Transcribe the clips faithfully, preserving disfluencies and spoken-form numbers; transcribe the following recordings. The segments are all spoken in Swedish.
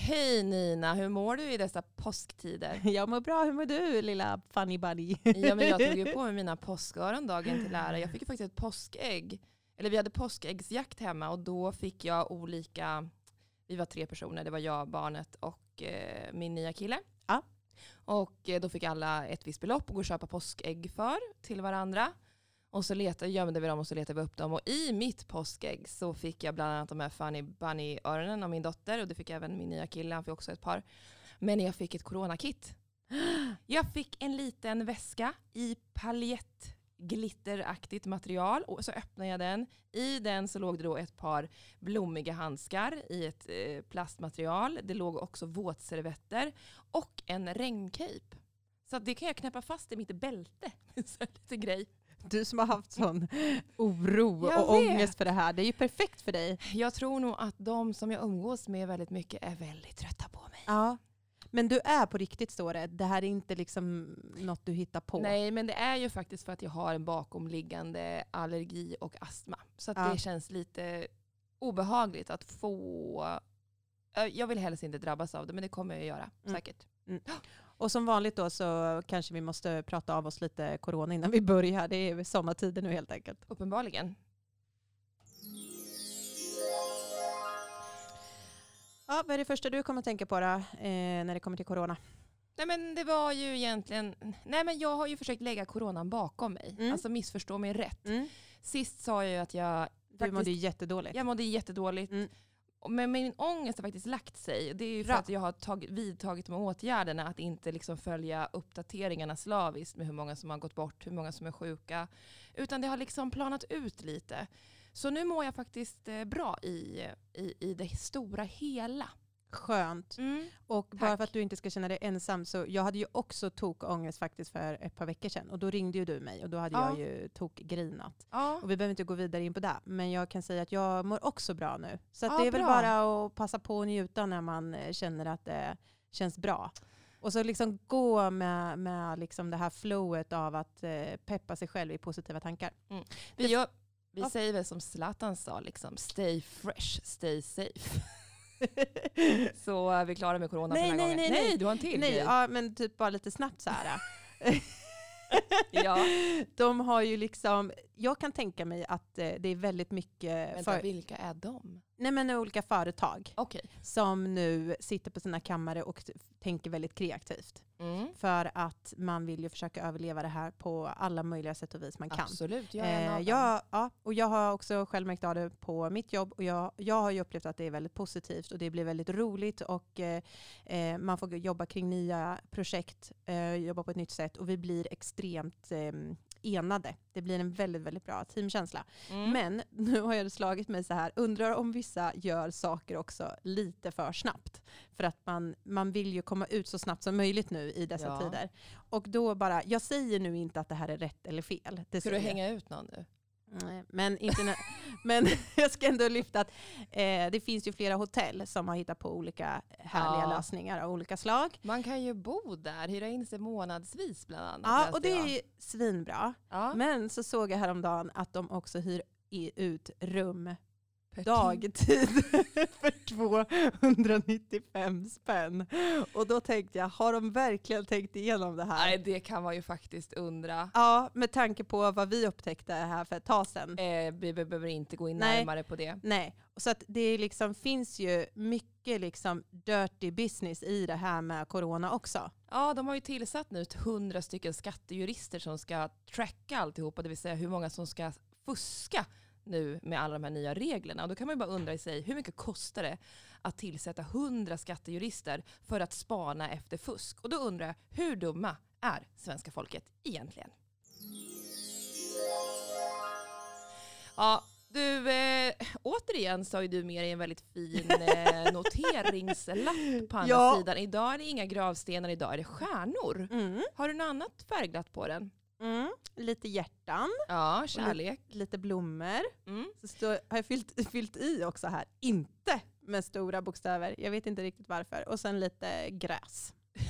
Hej Nina, hur mår du i dessa påsktider? Jag mår bra, hur mår du lilla funny bunny? Ja, men jag tog ju på mig mina påsköron dagen till ära. Jag fick ju faktiskt ett påskägg. Eller vi hade påskäggsjakt hemma och då fick jag olika, vi var tre personer, det var jag, barnet och eh, min nya kille. Ja. Och eh, då fick alla ett visst belopp och gå och köpa påskägg för till varandra. Och så letade, gömde vi dem och så letade vi upp dem. Och i mitt påskägg så fick jag bland annat de här Funny Bunny-öronen av min dotter. Och det fick även min nya kille, han fick också ett par. Men jag fick ett coronakit. Jag fick en liten väska i paljettglitteraktigt material. Och så öppnade jag den. I den så låg det då ett par blommiga handskar i ett eh, plastmaterial. Det låg också våtservetter och en regncape. Så att det kan jag knäppa fast i mitt bälte. Så lite grej. Du som har haft sån oro Jag och vet. ångest för det här. Det är ju perfekt för dig. Jag tror nog att de som jag umgås med väldigt mycket är väldigt trötta på mig. Ja. Men du är på riktigt, står det. Det här är inte liksom något du hittar på. Nej, men det är ju faktiskt för att jag har en bakomliggande allergi och astma. Så att Ja. det känns lite obehagligt att få... Jag vill helst inte drabbas av det, men det kommer jag göra, Mm. säkert. Mm. Och som vanligt då så kanske vi måste prata av oss lite corona innan vi börjar. Det är sommartiden nu helt enkelt. Uppenbarligen. Ja, vad är det första du kommer att tänka på då, eh, när det kommer till corona? Nej, men det var ju egentligen... Nej, men jag har ju försökt lägga coronan bakom mig. Mm. Alltså missförstå mig rätt. Mm. Sist sa jag ju att jag... Du faktiskt- mådde jättedåligt. Jag mådde jättedåligt. Mm. Men min ångest har faktiskt lagt sig. Det är ju för Bra. att jag har tagit, vidtagit de åtgärderna att inte liksom följa uppdateringarna slaviskt med hur många som har gått bort, hur många som är sjuka. Utan det har liksom planat ut lite. Så nu mår jag faktiskt eh, bra i, i, i det stora hela. Skönt. Mm. Och bara Tack. för att du inte ska känna dig ensam, så jag hade ju också tokångest faktiskt för ett par veckor sedan. Och då ringde ju du mig och då hade Ja. jag ju tokgrinat. Ja. Och vi behöver inte gå vidare in på det. Men jag kan säga att jag mår också bra nu. Så att Ja, det är väl bra. bara att passa på och njuta när man eh, känner att det känns bra. Och så liksom gå med, med liksom det här flowet av att eh, peppa sig själv i positiva tankar. Vi, gör, vi Ja. säger väl som Zlatan sa, liksom, stay fresh, stay safe. Så är vi klara med corona Nej, för den här nej, gången. nej, nej. du har en till Nej, grej. ja, men typ bara lite snabbt så här. Ja. De har ju liksom, jag kan tänka mig att eh, det är väldigt mycket Vänta, för, vilka är de? nej, men olika företag Okej. som nu sitter på sina kammare och t- tänker väldigt kreativt. Mm. För att man vill ju försöka överleva det här på alla möjliga sätt och vis man kan. Absolut, jag är en Eh, av dem. jag, ja, och jag har också själv märkt av det på mitt jobb. Och jag, jag har ju upplevt att det är väldigt positivt och det blir väldigt roligt. Och eh, eh, man får jobba kring nya projekt, eh, jobba på ett nytt sätt. Och vi blir extremt eh, enade. Det blir en väldigt, väldigt bra teamkänsla. Mm. Men nu har jag slagit mig så här. Undrar om vissa gör saker också lite för snabbt. För att man, man vill ju komma ut så snabbt som möjligt nu i dessa Ja. tider. Och då bara, jag säger nu inte att det här är rätt eller fel. Det Ska du säger jag. hänga ut någon nu? Nej, men, inte när, men jag ska ändå lyfta att eh, det finns ju flera hotell som har hittat på olika härliga Ja. lösningar av olika slag. Man kan ju bo där, hyra in sig månadsvis bland annat. Ja, läste och det jag. är ju svinbra. Ja. Men så såg jag häromdagen att de också hyr i, ut rum Per dagtid för tvåhundranittiofem spänn. Och då tänkte jag, har de verkligen tänkt igenom det här? Nej, det kan man ju faktiskt undra. Ja, med tanke på vad vi upptäckte här för ett tag sedan. Eh, vi behöver inte gå in Nej. närmare på det. Nej, så att det liksom finns ju mycket liksom dirty business i det här med corona också. Ja, de har ju tillsatt nu hundra stycken skattejurister som ska tracka alltihopa, det vill säga hur många som ska fuska nu med alla de här nya reglerna. Och då kan man ju bara undra i sig, hur mycket kostar det att tillsätta hundra skattejurister för att spana efter fusk? Och då undrar jag, hur dumma är svenska folket egentligen? Ja, du, eh, återigen så har ju du med dig en väldigt fin eh, noteringslapp på andra Ja. sidan. Idag är det inga gravstenar, idag är det stjärnor. Mm. Har du något annat färgglatt på den? Mm. Lite hjärtan, Ja, kärlek. lite blommor. Mm. Så står, har jag fyllt, fyllt i också här. Inte med stora bokstäver. Jag vet inte riktigt varför. Och sen lite gräs.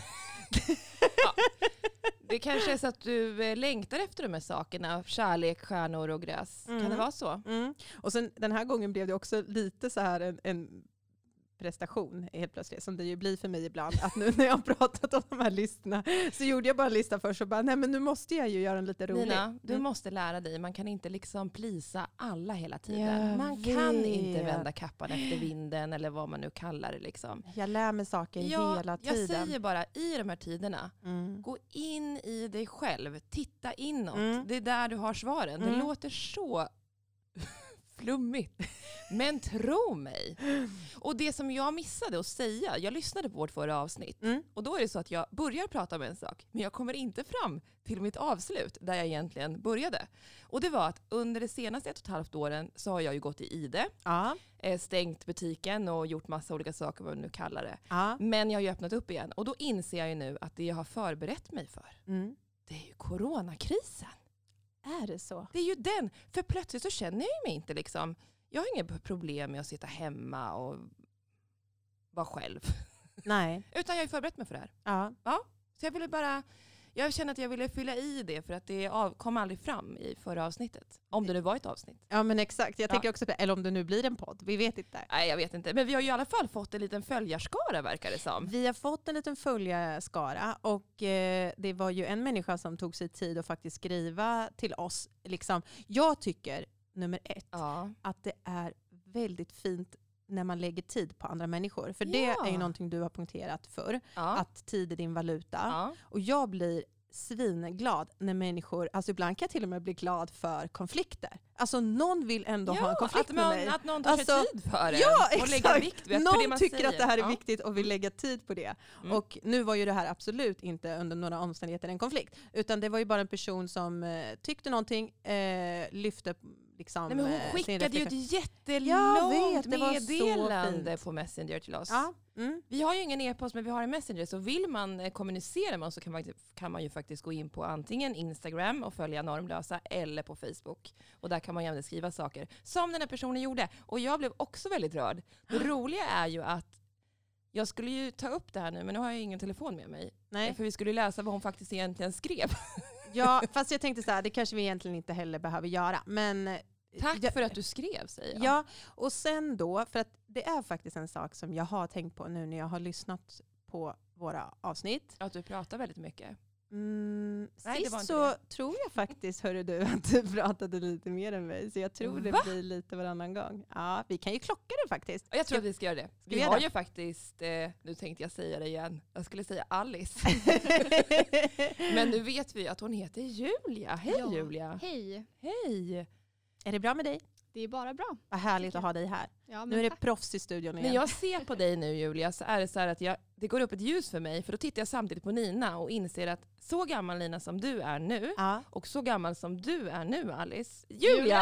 Det kanske är så att du eh, längtar efter de här sakerna. Kärlek, stjärnor och gräs. Mm. Kan det vara så? Mm. Och sen den här gången blev det också lite så här en, en prestation helt plötsligt, som det ju blir för mig ibland, att nu när jag har pratat om de här listorna så gjorde jag bara en lista först och bara, nej men nu måste jag ju göra en lite rolig. Nina, du mm. måste lära dig, man kan inte liksom plisa alla hela tiden. Jag Man vet. kan inte vända kappan efter vinden eller vad man nu kallar det liksom. Jag lär mig saker Ja, hela tiden. jag säger bara, i de här tiderna, Mm. gå in i dig själv, titta inåt. Mm. Det är där du har svaren. Det Mm. låter så flummigt. Men tro mig. Och det som jag missade att säga, jag lyssnade på vårt förra avsnitt. Mm. Och då är det så att jag börjar prata om en sak, men jag kommer inte fram till mitt avslut där jag egentligen började. Och det var att under de senaste ett och ett halvt åren så har jag ju gått i ide, Ja. eh, stängt butiken och gjort massa olika saker, vad man nu kallar det. Ja. Men jag har ju öppnat upp igen. Och då inser jag ju nu att det jag har förberett mig för, Mm. det är ju coronakrisen. Är det så? Det är ju den. För plötsligt så känner jag ju mig inte liksom, jag har inga problem med att sitta hemma och vara själv. Nej. Utan jag har ju förberett mig för det här. Ja. Så jag ville bara, jag känner att jag ville fylla i det för att det av, kom aldrig fram i förra avsnittet. Om det nu var ett avsnitt. Ja men exakt. Jag Ja. tänker också på, eller om det nu blir en podd. Vi vet inte. Nej, jag vet inte. Men vi har ju i alla fall fått en liten följarskara, verkar det som. Vi har fått en liten följarskara och eh, det var ju en människa som tog sig tid att faktiskt skriva till oss. Liksom, jag tycker, nummer ett, Ja. att det är väldigt fint när man lägger tid på andra människor. För det Ja. är ju någonting du har punkterat för. Ja. Att tid är din valuta. Ja. Och jag blir svinglad när människor, alltså ibland kan jag till och med bli glad för konflikter. Alltså någon vill ändå ha en konflikt att, med man, mig. att någon tar sig Alltså, tid för det. Ja, och lägger exakt. vikt vid för Någon det man tycker säger. att det här är Ja. viktigt och vill lägga tid på det. Mm. Och nu var ju det här absolut inte under några omständigheter en konflikt. Utan det var ju bara en person som eh, tyckte någonting, eh, lyfte liksom Nej, men hon eh, sin skickade ju reflektion. ett jättelångt Jag vet, det var så meddelande fint. på Messenger till oss. Ja, mm. Vi har ju ingen e-post, men vi har en Messenger. Så vill man eh, kommunicera med oss så kan man, kan man ju faktiskt gå in på antingen Instagram och följa Normlösa eller på Facebook. Och där kan man gärna skriva saker. Som den här personen gjorde. Och jag blev också väldigt rörd. Det roliga är ju att jag skulle ju ta upp det här nu, men nu har jag ju ingen telefon med mig. Nej. För vi skulle läsa vad hon faktiskt egentligen skrev. Ja, fast jag tänkte så här, det kanske vi egentligen inte heller behöver göra. Men Tack jag, för att du skrev, säger jag. Ja, och sen då, för att det är faktiskt en sak som jag har tänkt på nu när jag har lyssnat på våra avsnitt. Att du pratar väldigt mycket. Mm, Nej, det var sist inte så det. tror jag faktiskt, hörru du, att du pratade lite mer än mig. Så jag tror det Va? blir lite varannan gång. Ja, vi kan ju klocka det faktiskt. Och jag tror att vi ska göra det. Vi vi göra har det? ju faktiskt, eh, nu tänkte jag säga det igen, jag skulle säga Alice. Men nu vet vi att hon heter Julia. Hej Ja. Julia. Hej, Hej. Är det bra med dig? det är bara bra. Vad härligt att ha dig här. Ja, men Nu är det tack. proffs i studion igen. När jag ser på dig nu Julia så är det så här att jag, det går upp ett ljus för mig. För då tittar jag samtidigt på Nina och inser att så gammal Nina som du är nu Ja. och så gammal som du är nu Alice. Julia!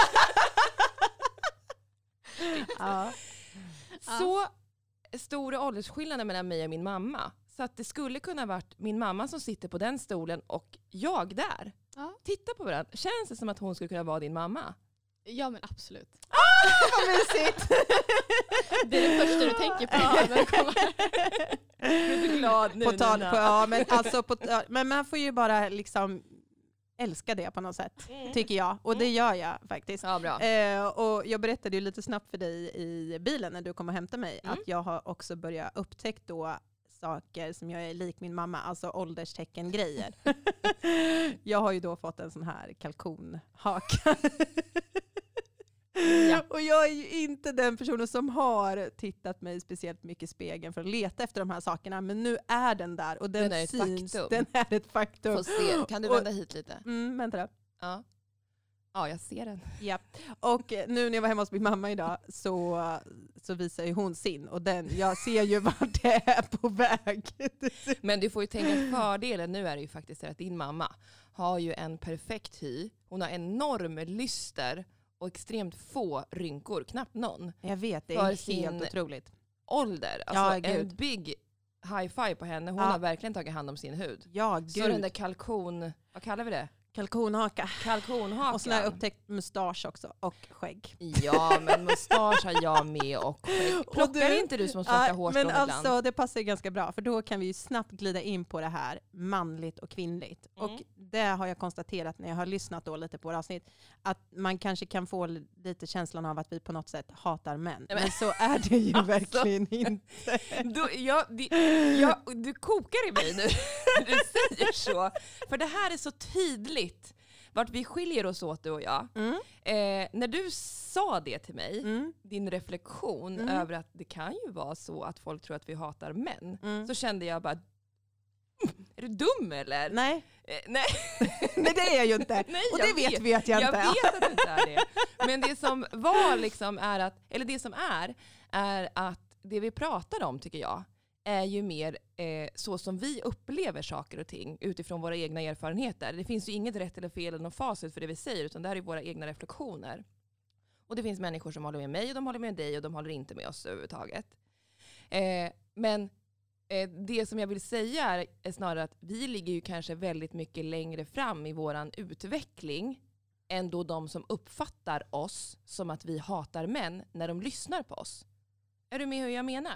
Ja. Så stora åldersskillnader mellan mig och min mamma. Så att det skulle kunna varit min mamma som sitter på den stolen och jag där. Ja. Titta på varandra. Känns det som att hon skulle kunna vara din mamma? Ja, men absolut. Vad mysigt! Det är det första du tänker på. när du kommer. Är du glad nu På tal, Nina? på, ja, men, alltså, på, ja, men man får ju bara liksom älska det på något sätt, tycker jag. Och det gör jag faktiskt. Ja, bra. Eh, och jag berättade ju lite snabbt för dig i bilen när du kom och hämtade mig Mm. att jag har också börjat upptäckt då saker som jag är lik min mamma, alltså ålderstecken-grejer. Jag har ju då fått en sån här kalkonhaka. Ja. Och jag är ju inte den personen som har tittat mig speciellt mycket i spegeln för att leta efter de här sakerna, men nu är den där och den, Den är ett syns. faktum. Den är ett faktum. Få se. Kan du Och- vända hit lite? Mm, vänta då. Ja. Ja, jag ser den. Ja. Och nu när jag var hemma hos min mamma idag så, så visar ju hon sin. Och den, jag ser ju vart det är på väg. Men du får ju tänka att fördelen nu är det ju faktiskt så att din mamma har ju en perfekt hy. Hon har enorm lyster och extremt få rynkor, knappt någon. Jag vet, det är För helt sin- otroligt. Ålder, Ja, alltså en gud. big high five på henne. Hon Ja. har verkligen tagit hand om sin hud. Ja, Så den gud. där kalkon, vad kallar vi det? Kalkonhaka. Kalkonhakan. Och så har jag upptäckt mustasch också. Och skägg. Ja, men mustasch har jag med och skägg. Plockar du- inte du som svarta Ja, hårstrån men ibland? alltså det passar ju ganska bra, för då kan vi ju snabbt glida in på det här manligt och kvinnligt. Mm. Och det har jag konstaterat när jag har lyssnat då lite på våra avsnitt, att man kanske kan få lite känslan av att vi på något sätt hatar män. Men, men så är det ju alltså, verkligen inte. Du, jag, det, jag, du kokar i mig nu när du säger så. För det här är så tydligt vart vi skiljer oss åt, du och jag. Mm. Eh, när du sa det till mig, mm. din reflektion mm. över att det kan ju vara så att folk tror att vi hatar män, mm. så kände jag bara, är du dum eller? Nej. Eh, nej. Nej, det är jag ju inte. Nej, och det vet, vet vi att jag, jag inte är. Jag vet att du inte är det. Men det som var liksom är att, eller det som är, är att det vi pratar om, tycker jag, är ju mer eh, så som vi upplever saker och ting utifrån våra egna erfarenheter. Det finns ju inget rätt eller fel eller någon facit för det vi säger, utan det här är våra egna reflektioner. Och det finns människor som håller med mig och de håller med dig och de håller inte med oss överhuvudtaget. Eh, men eh, det som jag vill säga är, är snarare att vi ligger ju kanske väldigt mycket längre fram i våran utveckling än då de som uppfattar oss som att vi hatar män när de lyssnar på oss. Är du med hur jag menar?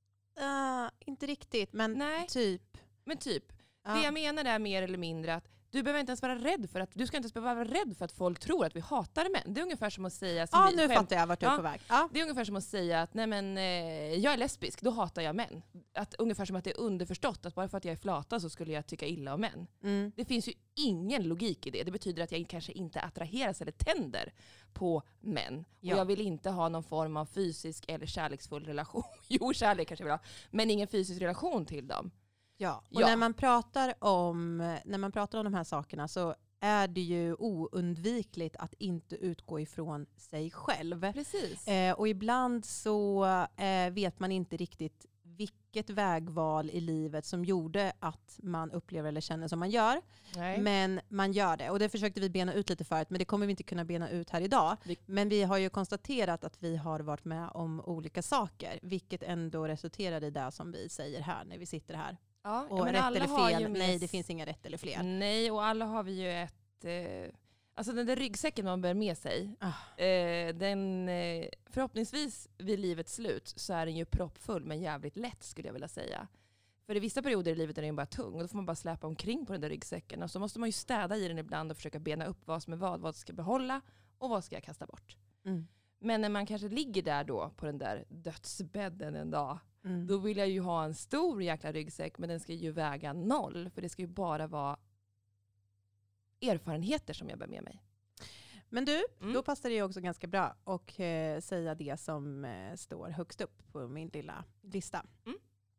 Uh, inte riktigt, men Nej. typ. Men typ. Uh. Det jag menar är mer eller mindre att du behöver inte ens vara rädd för att du ska inte ens behöva vara rädd för att folk tror att vi hatar män. Det är ungefär som att säga som Ja, vi nu skämt, fattar jag vart du är på väg. Ja. Det är ungefär som att säga att nej men eh, jag är lesbisk, då hatar jag män. Att ungefär som att det är underförstått att bara för att jag är flata så skulle jag tycka illa om män. Mm. Det finns ju ingen logik i det. Det betyder att jag kanske inte attraheras eller tänder på män. Ja. Och jag vill inte ha någon form av fysisk eller kärleksfull relation. Jo, kärlek kanske jag vill ha, men ingen fysisk relation till dem. Ja, och ja. När man pratar om när man pratar om de här sakerna så är det ju oundvikligt att inte utgå ifrån sig själv. Precis. Eh, och ibland så eh, vet man inte riktigt vilket vägval i livet som gjorde att man upplever eller känner som man gör. Nej. Men man gör det. Och det försökte vi bena ut lite förut, men det kommer vi inte kunna bena ut här idag. Vi... Men vi har ju konstaterat att vi har varit med om olika saker, vilket ändå resulterar i det som vi säger här när vi sitter här. Ja, och men rätt alla eller fel, med... nej det finns inga rätt eller fel. Nej, och alla har vi ju ett... Eh, alltså den där ryggsäcken man bär med sig, ah. eh, den, eh, förhoppningsvis vid livets slut så är den ju proppfull men jävligt lätt skulle jag vilja säga. För i vissa perioder i livet är den bara tung och då får man bara släpa omkring på den där ryggsäcken. Och så måste man ju städa i den ibland och försöka bena upp vad som är vad, vad ska jag behålla och vad ska jag kasta bort. Mm. Men när man kanske ligger där då på den där dödsbädden en dag, mm. då vill jag ju ha en stor jäkla ryggsäck, men den ska ju väga noll. För det ska ju bara vara erfarenheter som jag bär med mig. Men du, mm. då passar det ju också ganska bra att eh, säga det som eh, står högst upp på min lilla lista. Mm.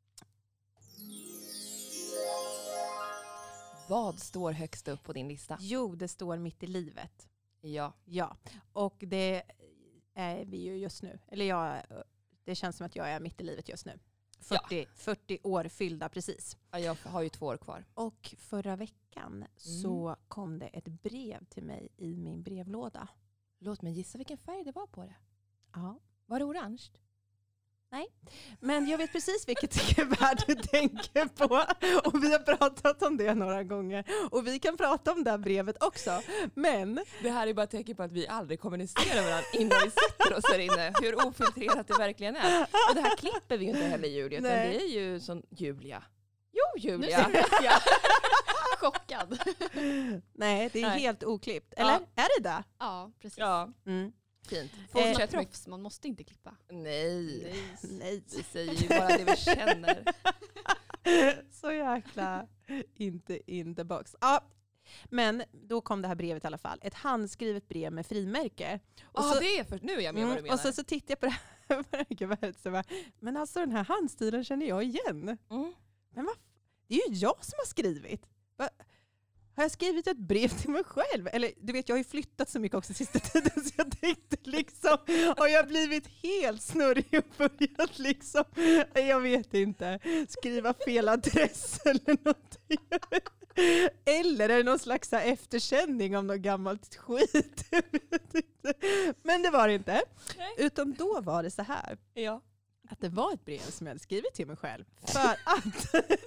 Vad står högst upp på din lista? Jo, det står mitt i livet. Ja. Ja, och det är vi ju just nu. Eller jag, det känns som att jag är mitt i livet just nu. fyrtio, ja. fyrtio år fyllda precis. Ja, jag har ju två år kvar. Och förra veckan mm. så kom det ett brev till mig i min brevlåda. Låt mig gissa vilken färg det var på det. Ja. Var det orange? Nej, men jag vet precis vilket kuvert du tänker på. Och vi har pratat om det några gånger. Och vi kan prata om det här brevet också. Men det här är bara ett tecken på att vi aldrig kommunicerar med varandra innan vi sätter oss här inne. Hur ofiltrerat det verkligen är. Och det här klipper vi ju inte heller, Julia. Utan det är ju som Julia. Jo, Julia. Ja. Chockad. Nej, det är Nej. helt oklippt. Eller? Ja. Är det det? Ja, precis. Ja. Mm. Fint. Fortsätt proffs, man måste inte klippa. Nej. Nej. Nej. Vi säger ju bara det vi känner. Så jäkla inte in the box. Ja, men då kom det här brevet i alla fall. Ett handskrivet brev med frimärke. Ja, ah, det är först nu jag med vad du menar. Och så, så tittar jag på det här, på det här kuvertet så bara, men alltså den här handstilen känner jag igen. Mm. Men vad, det är ju jag som har skrivit. Va? Har jag skrivit ett brev till mig själv? Eller du vet, jag har ju flyttat så mycket också sista tiden så jag tänkte liksom, har jag blivit helt snurrig och börjat liksom, jag vet inte, skriva fel adress eller någonting. Eller är det någon slags efterkänning om något gammalt skit? Jag vet inte. Men det var det inte. Nej. Utan då var det så här. Ja. Att det var ett brev som jag hade skrivit till mig själv. För att...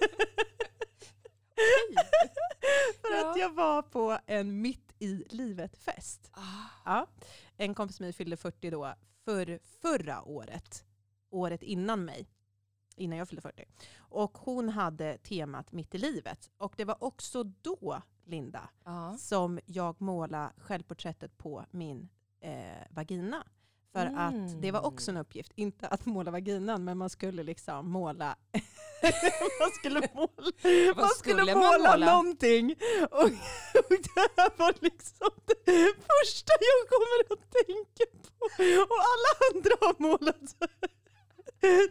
För ja. att jag var på en mitt i livet-fest. Ah. Ja. En kompis med mig fyllde fyrtio då för förra året. Året innan mig. Innan jag fyllde fyrtio. Och hon hade temat mitt i livet. Och det var också då Linda, Ja. som jag målade självporträttet på min eh, vagina. För Mm. att det var också en uppgift. Inte att måla vaginan, men man skulle liksom måla... man skulle måla, Vad man skulle skulle man måla, måla? någonting. Och, och det här var liksom det första jag kommer att tänka på. Och alla andra har målat så här.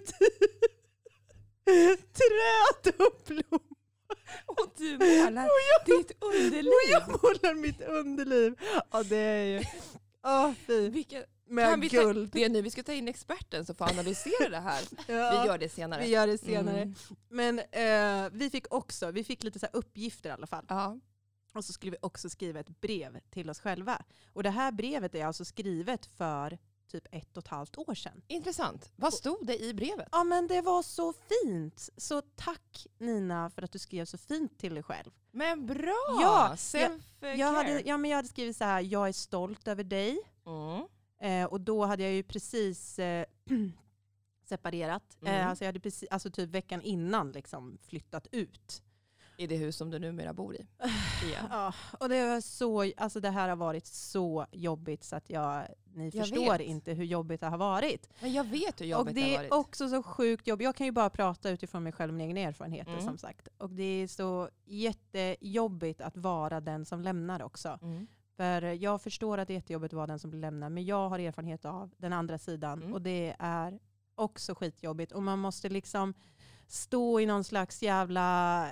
Träd och blommor. Och du målar ditt underliv. Och jag målar mitt underliv. Ja, det är ju... Åh, fy. Vilka, Med kan vi ta, guld. det är nu vi ska ta in experten så får analysera det här. Ja, Vi gör det senare. vi gör det senare. Mm. Men eh, vi fick också, vi fick lite så här uppgifter i alla fall. Ja. Och så skulle vi också skriva ett brev till oss själva. Och det här brevet är alltså skrivet för typ ett och ett halvt år sedan. Intressant. Vad stod det i brevet? Ja, men det var så fint. Så tack Nina för att du skrev så fint till dig själv. Men bra! Ja, Self-care. Jag hade, ja, men jag hade skrivit så här, jag är stolt över dig. Mm. Eh, och då hade jag ju precis eh, separerat. Mm. Eh, alltså jag hade precis, alltså typ veckan innan liksom flyttat ut. I det hus som du numera bor i. Igen. Ja, och det var så, alltså det här har varit så jobbigt så att jag, ni Jag förstår vet. inte hur jobbigt det har varit. Men jag vet hur Och jobbigt det det har är varit. också så sjukt jobbigt. Jag kan ju bara prata utifrån mig själv och mina egna erfarenheter Mm. som sagt. Och det är så jättejobbigt att vara den som lämnar också. Mm. För jag förstår att det är jättejobbigt att vara den som blir lämnad. Men jag har erfarenhet av den andra sidan. Mm. Och det är också skitjobbigt. Och man måste liksom stå i någon slags jävla...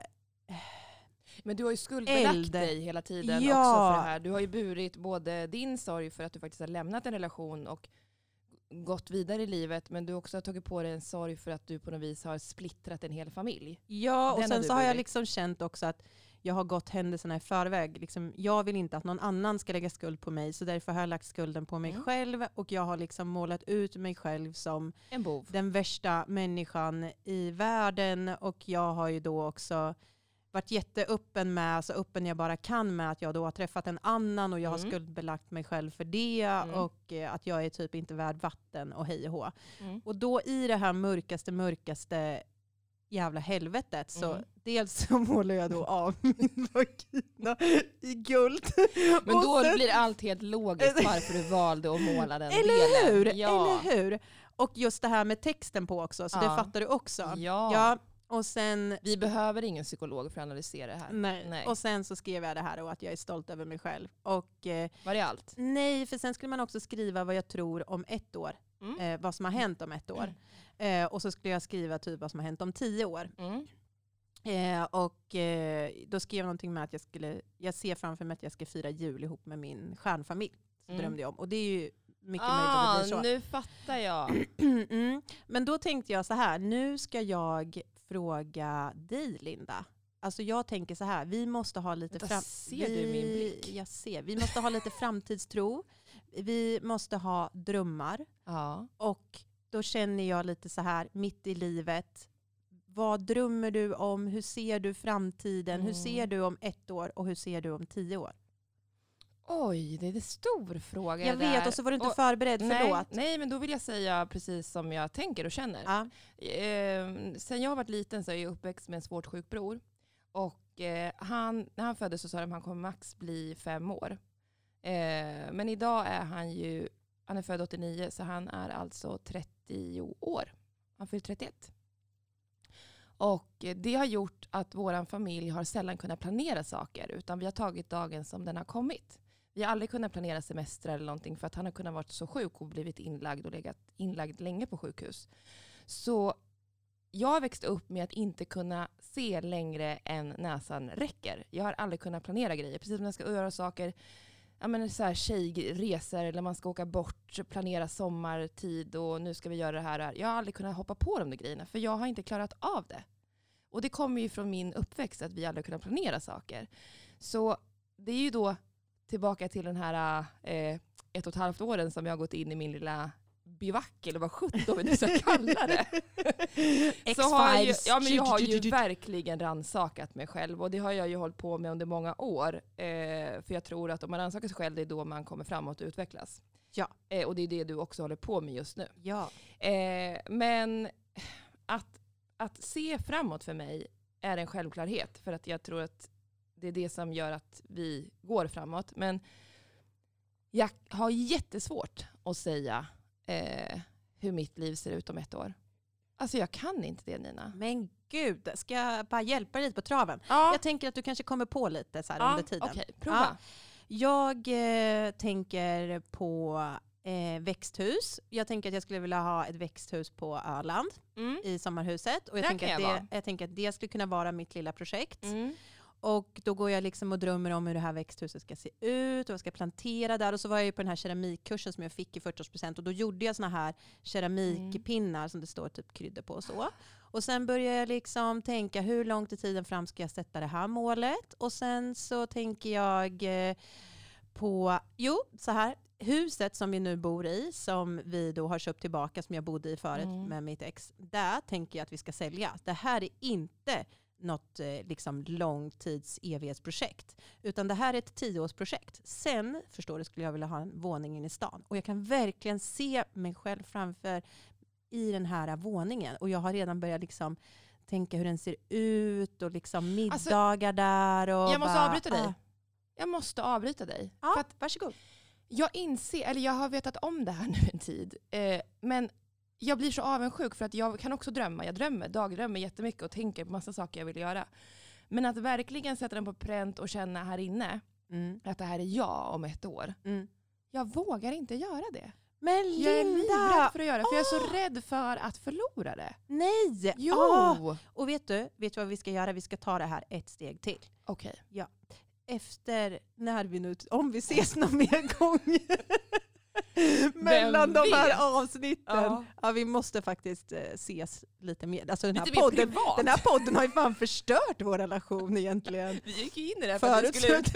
Men du har ju skuldbelagt Eld. dig hela tiden Ja. också för det här. Du har ju burit både din sorg för att du faktiskt har lämnat en relation och gått vidare i livet. Men du också har tagit på dig en sorg för att du på något vis har splittrat en hel familj. Ja, och Den har sen du så har jag burit. liksom känt också att jag har gått händelserna i förväg. Liksom, jag vill inte att någon annan ska lägga skuld på mig. Så därför har jag lagt skulden på mig Mm. själv. Och jag har liksom målat ut mig själv som En bov. den värsta människan i världen. Och jag har ju då också varit jätteöppen med, så öppen jag bara kan med att jag då har träffat en annan och jag har Mm. skuldbelagt mig själv för det. Mm. Och eh, att jag är typ inte värd vatten och hej och hå. Mm. Och då i det här mörkaste, mörkaste jävla helvetet så Mm. dels så målar jag då av min vagina i guld. Men Och då sen- blir allt helt logiskt varför du valde att måla den Eller delen. hur? Ja. Eller hur? Och just det här med texten på också, så Ja. det fattar du också. Ja. Ja, och sen... Vi behöver ingen psykolog för att analysera det här. Nej. Nej. Och sen så skrev jag det här och att jag är stolt över mig själv. Och eh, Var det allt? nej, för sen skulle man också skriva vad jag tror om ett år. Mm. Eh, vad som har hänt om ett år. Eh, och så skulle jag skriva typ vad som har hänt om tio år. Mm. Eh, och eh, då skrev jag någonting med att jag skulle, jag ser framför mig att jag ska fira jul ihop med min stjärnfamilj. Så Mm. drömde jag om. Och det är ju mycket möjligt att det Ah, blir så. nu fattar jag. mm. Men då tänkte jag så här, nu ska jag fråga dig Linda. Alltså jag tänker så här, vi måste ha lite Vänta, fram... ser du min blick? Jag ser. Vi måste ha lite framtidstro. Vi måste ha drömmar. Ja. Och då känner jag lite så här, mitt i livet. Vad drömmer du om? Hur ser du framtiden? Hur Mm. ser du om ett år? Och hur ser du om tio år? Oj, det är en stor fråga. Jag där. vet, och så var du inte Och- förberedd. Nej, Förlåt. nej, men då vill jag säga precis som jag tänker och känner. Ja. Eh, sen jag har varit liten så är jag uppväxt med en svårt sjuk bror. Och eh, han, när han föddes så sa de att han kommer max bli fem år. Eh, men idag är han ju, han är född åttionio så han är alltså trettio år. Han fyller trettioett. Och eh, det har gjort att vår familj har sällan kunnat planera saker utan vi har tagit dagen som den har kommit. Vi har aldrig kunnat planera semester eller någonting för att han har kunnat vara så sjuk och blivit inlagd och legat inlagd länge på sjukhus. Så jag växte upp med att inte kunna se längre än näsan räcker. Jag har aldrig kunnat planera grejer. Precis som när jag ska göra saker, ja men så här tjejresor eller man ska åka bort, planera sommartid och nu ska vi göra det här. Jag har aldrig kunnat hoppa på de där grejerna för jag har inte klarat av det. Och det kommer ju från min uppväxt att vi aldrig kunnat planera saker. Så det är ju då tillbaka till den här eh, ett och ett halvt åren som jag har gått in i min lilla bivack eller vad sjutton vi nu ska kalla det. Så har jag, ju, ja, men jag har ju verkligen rannsakat mig själv och det har jag ju hållit på med under många år. Eh, för jag tror att om man rannsakar sig själv det är då man kommer framåt och utvecklas. Ja. Eh, och det är det du också håller på med just nu. Ja. Eh, men att, att se framåt för mig är en självklarhet för att jag tror att det är det som gör att vi går framåt. Men jag har jättesvårt att säga eh, hur mitt liv ser ut om ett år. Alltså jag kan inte det, Nina. Men gud, ska jag bara hjälpa dig lite på traven? Ja. Jag tänker att du kanske kommer på lite så här ja, under tiden. Okej, prova. Ja. Jag eh, tänker på eh, växthus. Jag tänker att jag skulle vilja ha ett växthus på Öland Mm. i sommarhuset. Och jag, Där tänker kan att jag det, vara. jag tänker att det skulle kunna vara mitt lilla projekt. Mm. Och då går jag liksom och drömmer om hur det här växthuset ska se ut och vad jag ska plantera där. Och så var jag ju på den här keramikkursen som jag fick i fyrtioårspresent. Och då gjorde jag såna här keramikpinnar mm. som det står typ kryddor på och så. Och sen börjar jag liksom tänka hur långt i tiden fram ska jag sätta det här målet. Och sen så tänker jag eh, på, jo så här, huset som vi nu bor i, som vi då har köpt tillbaka, som jag bodde i förut Mm. med mitt ex. Där tänker jag att vi ska sälja. Det här är inte något eh, liksom långtids evighetsprojekt. Utan det här är ett tioårsprojekt. Sen, förstår du, skulle jag vilja ha en våning in i stan. Och jag kan verkligen se mig själv framför i den här våningen. Och jag har redan börjat liksom tänka hur den ser ut och liksom middagar alltså, där. Och jag måste bara, avbryta dig. Ah. Jag måste avbryta dig. Ja, för att varsågod. Jag inser, eller jag har vetat om det här nu en tid. Eh, men jag blir så avundsjuk för att jag kan också drömma. Jag drömmer, dagdrömmer jättemycket och tänker på massa saker jag vill göra. Men att verkligen sätta den på pränt och känna här inne Mm. att det här är jag om ett år. Mm. Jag vågar inte göra det. Men Jag är Linda! livrädd för att göra det, för jag är så Åh! rädd för att förlora det. Nej! Jo! Ah! Och vet du, vet du vad vi ska göra? Vi ska ta det här ett steg till. Okej. Efter, när vi nu, om vi ses någon mer gång. Mellan de här vet? avsnitten. Ja. Ja, vi måste faktiskt eh, ses lite mer. Alltså den här, Lite mer podden, privat. den här podden har ju fan förstört vår relation egentligen. Vi gick ju in i det här för att det skulle ut.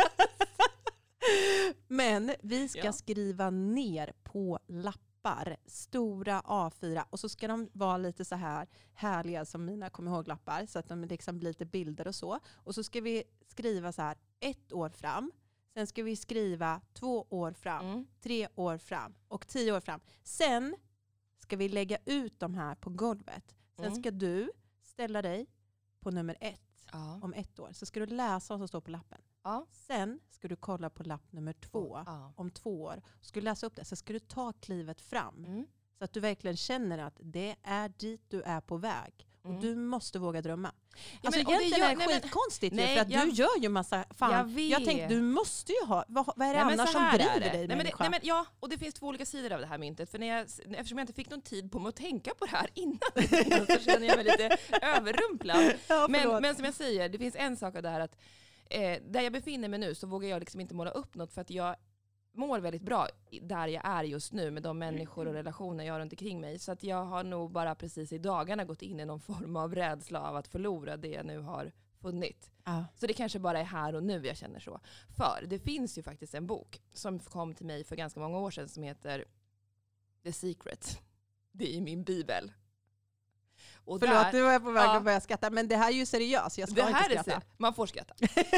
Men vi ska Ja. skriva ner på lappar, stora A fyra, och så ska de vara lite så här härliga som mina kom ihåg-lappar, så att de liksom blir lite bilder och så. Och så ska vi skriva så här ett år fram, sen ska vi skriva två år fram, Mm. tre år fram och tio år fram. Sen ska vi lägga ut de här på golvet. Sen Mm. ska du ställa dig på nummer ett Ja. om ett år. Så ska du läsa vad som står på lappen. Ja. Sen ska du kolla på lapp nummer två Ja. om två år. Ska du läsa upp det, så ska du ta klivet fram. Mm. Så att du verkligen känner att det är dit du är på väg. Mm. Och du måste våga drömma. Ja, Alltså men- och det egentligen gör- är det nej, men- skitkonstigt ju, nej, för att jag- du gör ju massa fan. Jag vet. Jag tänkte, du måste ju ha, vad, vad är det Nej, men annars så som här är driver det. dig, nej, men det, människa? nej, men ja, och det finns två olika sidor av det här myntet. För när jag, eftersom jag inte fick någon tid på mig att tänka på det här innan så känner jag mig lite överrumplad. Ja, Men, förlåt. men som jag säger, det finns en sak av det här att eh, där jag befinner mig nu så vågar jag liksom inte måla upp något, för att jag mår väldigt bra där jag är just nu med de människor och relationer jag har runt omkring mig. Så att jag har nog bara precis i dagarna gått in i någon form av rädsla av att förlora det jag nu har funnit. Ja. Så det kanske bara är här och nu jag känner så. För det finns ju faktiskt en bok som kom till mig för ganska många år sedan som heter The Secret. Det är min bibel. Och Förlåt, där, nu var jag på väg Ja. att börja skratta. Men det här är ju seriöst, jag ska det här inte är skratta. så, man får skratta.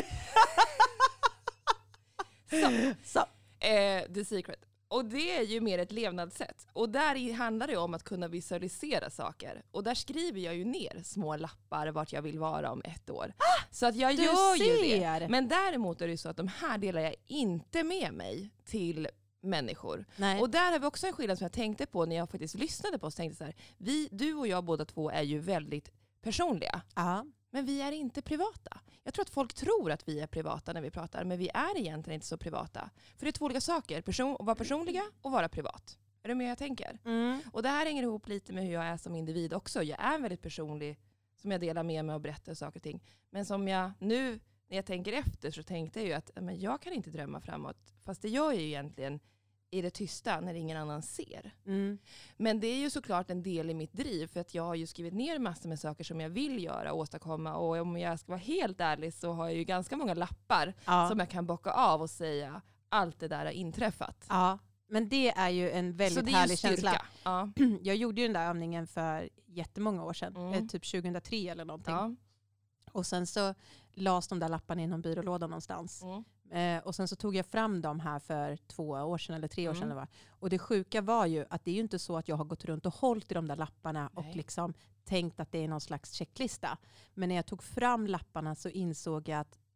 så, Så. eh, The Secret. Och det är ju mer ett levnadssätt. Och där i- handlar det om att kunna visualisera saker. Och där skriver jag ju ner små lappar vart jag vill vara om ett år. Så att jag Du gör ju ser. det. Men däremot är det ju så att de här delar jag inte med mig till människor. Nej. Och där har vi också en skillnad som jag tänkte på när jag faktiskt lyssnade på oss. Tänkte så här, vi, du och jag båda två är ju väldigt personliga. Ja. Men vi är inte privata. Jag tror att folk tror att vi är privata när vi pratar, men vi är egentligen inte så privata. För det är två olika saker, Person- att vara personliga och vara privat. Är du med jag tänker? Mm. Och det här hänger ihop lite med hur jag är som individ också. Jag är väldigt personlig, som jag delar med mig och berättar saker och ting. Men som jag nu, när jag tänker efter, så tänkte jag ju att men jag kan inte drömma framåt. Fast det gör jag ju egentligen i det tysta när ingen annan ser. Mm. Men det är ju såklart en del i mitt driv, för att jag har ju skrivit ner massor med saker som jag vill göra och åstadkomma. Och om jag ska vara helt ärlig så har jag ju ganska många lappar Ja. som jag kan bocka av och säga allt det där har inträffat. Ja. Men det är ju en Så väldigt det är ju härlig styrka. känsla. Ja. Jag gjorde ju den där övningen för jättemånga år sedan. Mm. Eh, typ tjugohundratre eller någonting. Ja. Och sen så lades de där lapparna i någon byrålåda någonstans. Mm. Eh, och sen så tog jag fram dem här för två år sedan eller tre år Mm. sedan. Det var. Och det sjuka var ju att det är ju inte så att jag har gått runt och hållit i de där lapparna Nej. och liksom tänkt att det är någon slags checklista. Men när jag tog fram lapparna så insåg jag att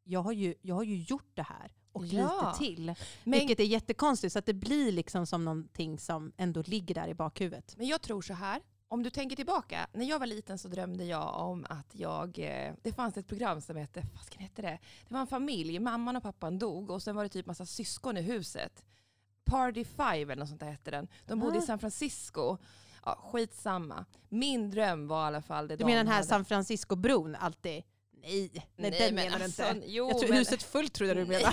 jag har ju, jag har ju gjort det här. Och Ja. lite till. Men, Vilket är jättekonstigt. Så att det blir liksom som någonting som ändå ligger där i bakhuvudet. men jag tror så här. Om du tänker tillbaka. När jag var liten så drömde jag om att jag... Eh, det fanns ett program som hette... Vad ska det heta det? Det var en familj. Mamman och pappan dog. Och sen var det typ massa syskon i huset. Party Five eller något sånt där hette den. De bodde Ah. i San Francisco. Ja, skitsamma. Min dröm var i alla fall det Du de menar den här hade. San Francisco-bron alltid? Nej, nej, Nej, den men menar du alltså, inte. jo, jag tror men- huset fullt trodde du Nej. menade.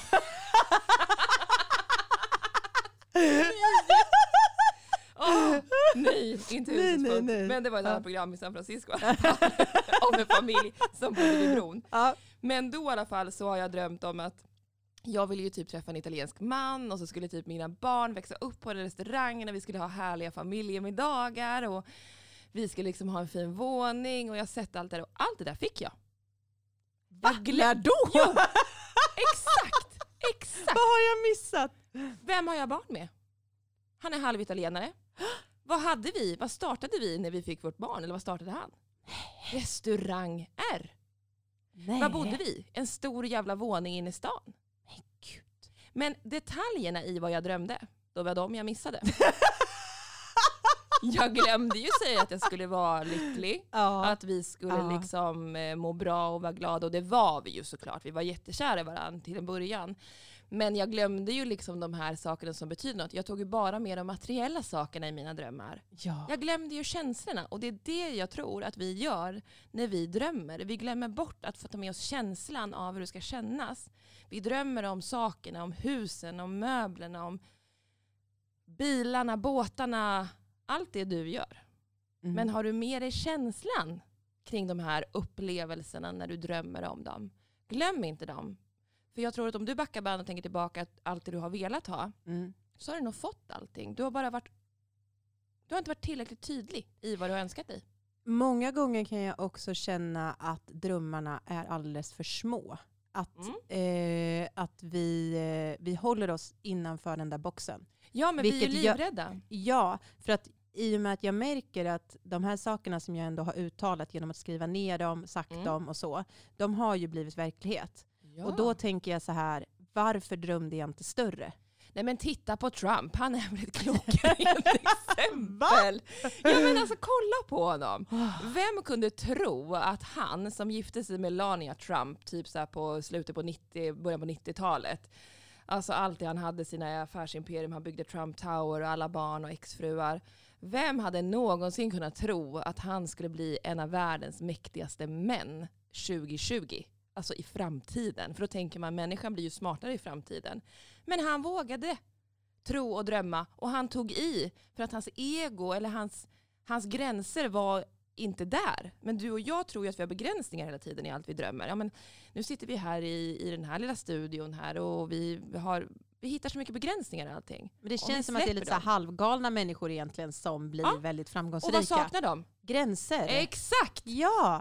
Åh, nej, inte Nej, huset nej, fullt. nej. Men det var ett Ja. annat program i San Francisco. Om en familj som bodde vid bron. Ja. Men då i alla fall så har jag drömt om att jag ville ju typ träffa en italiensk man och så skulle typ mina barn växa upp på en restaurang och vi skulle ha härliga familjemiddagar och vi skulle liksom ha en fin våning och jag har sett allt det där och allt det där fick jag. Va? När då? Jo, exakt, exakt. Vad har jag missat? Vem har jag barn med? Han är halvitalienare. Vad hade vi? Vad startade vi när vi fick vårt barn? Eller vad startade han? Restaurang R. Nej. Var bodde vi? En stor jävla våning inne i stan. Men gud. Men detaljerna i vad jag drömde, då var de jag missade. Jag glömde ju säga att jag skulle vara lycklig. Ja. Att vi skulle Ja. liksom eh, må bra och vara glada. Och det var vi ju såklart. Vi var jättekära i varandra till en början. Men jag glömde ju liksom de här sakerna som betyder något. Jag tog ju bara med de materiella sakerna i mina drömmar. Ja. Jag glömde ju känslorna. Och det är det jag tror att vi gör när vi drömmer. Vi glömmer bort att få ta med oss känslan av hur det ska kännas. Vi drömmer om sakerna, om husen, om möblerna, om bilarna, båtarna. Allt det du gör. Mm. Men har du med dig känslan kring de här upplevelserna när du drömmer om dem? Glöm inte dem. För jag tror att om du backar band och tänker tillbaka att allt det du har velat ha, Mm. så har du nog fått allting. Du har bara varit, du har inte varit tillräckligt tydlig i vad du har önskat dig. Många gånger kan jag också känna att drömmarna är alldeles för små. Att, Mm. eh, att vi, eh, vi håller oss innanför den där boxen. Ja, men vi är ju Vilket jag- livrädda. Ja, för att i och med att jag märker att de här sakerna som jag ändå har uttalat genom att skriva ner dem, sagt Mm. dem och så, de har ju blivit verklighet. Ja. Och då tänker jag så här, varför drömde jag inte större? Nej men titta på Trump, han är väl ett klockrent exempel. Ja men alltså kolla på honom. Vem kunde tro att han som gifte sig med Melania Trump typ så här på slutet på nittio, början på nittiotalet. Alltså allt det han hade, sina affärsimperium, han byggde Trump Tower och alla barn och exfruar. Vem hade någonsin kunnat tro att han skulle bli en av världens mäktigaste män tjugo tjugo? Alltså i framtiden. För då tänker man, människan blir ju smartare i framtiden. Men han vågade tro och drömma. Och han tog i för att hans ego eller hans, hans gränser var inte där. Men du och jag tror ju att vi har begränsningar hela tiden i allt vi drömmer. Ja, men nu sitter vi här i, i den här lilla studion här och vi, har, vi hittar så mycket begränsningar i allting. Men det Om vi känns som att det är lite så här släpper halvgalna människor egentligen som blir Ja. väldigt Och framgångsrika. vad saknar de? Gränser. Exakt! Ja.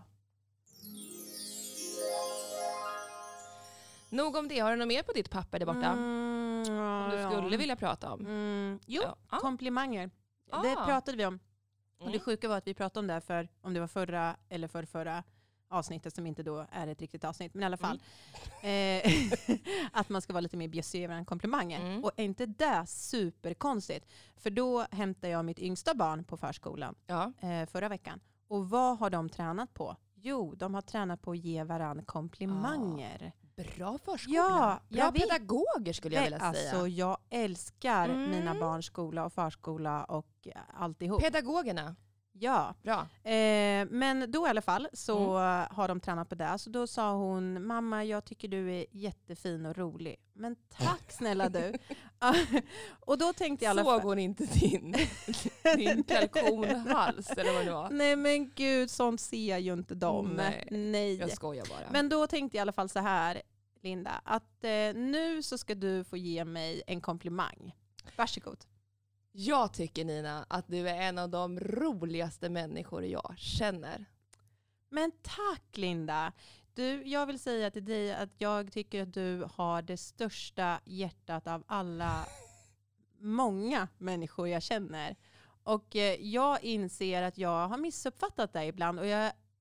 Nog om det. Har du något mer på ditt papper där borta? Mm, Som du ja. skulle vilja prata om? Mm, jo, Ja. Ah. komplimanger. Det pratade vi om. Och det Mm. sjuka var att vi pratade om det för om det var förra eller för förra avsnittet som inte då är ett riktigt avsnitt. Men i alla fall. Eh, att man ska vara lite mer bjussig över en komplimanger. Mm. Och är inte det superkonstigt? För då hämtade jag mitt yngsta barn på förskolan Ja. eh, förra veckan. Och vad har de tränat på? Jo, de har tränat på att ge varandra komplimanger. Bra förskola. Ja, Bra jag vet. pedagoger skulle jag vilja alltså, säga. jag älskar Mm. mina barns skola och förskola och alltihop. Pedagogerna. Ja, Bra. eh, men då i alla fall så Mm. har de tränat på det. Så då sa hon, mamma jag tycker du är jättefin och rolig. Men tack snälla du. Och då tänkte jag i alla Såg fall... hon inte din, din kalkonhals eller vad det var? Nej men gud, sånt ser ju inte de. Nej, Nej. Jag skojar bara. Men då tänkte jag i alla fall så här, Linda, att eh, nu så ska du få ge mig en komplimang. Varsågod. Jag tycker Nina att du är en av de roligaste människor jag känner. Men tack Linda. Du, jag vill säga till dig att jag tycker att du har det största hjärtat av alla många människor jag känner. Och eh, jag inser att jag har missuppfattat dig ibland och jag